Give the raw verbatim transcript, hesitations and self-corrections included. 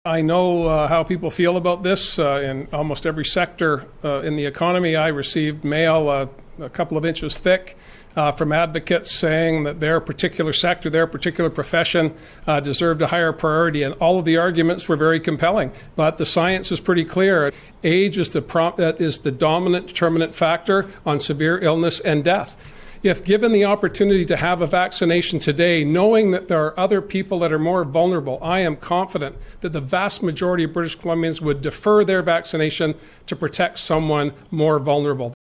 I know uh, how people feel about this. Uh, in almost every sector uh, in the economy, I received mail uh, a couple of inches thick uh, from advocates saying that their particular sector, their particular profession uh, deserved a higher priority. And all of the arguments were very compelling. But the science is pretty clear. Age is the, prom- uh, is the dominant determinant factor on severe illness and death. If given the opportunity to have a vaccination today, knowing that there are other people that are more vulnerable, I am confident that the vast majority of British Columbians would defer their vaccination to protect someone more vulnerable.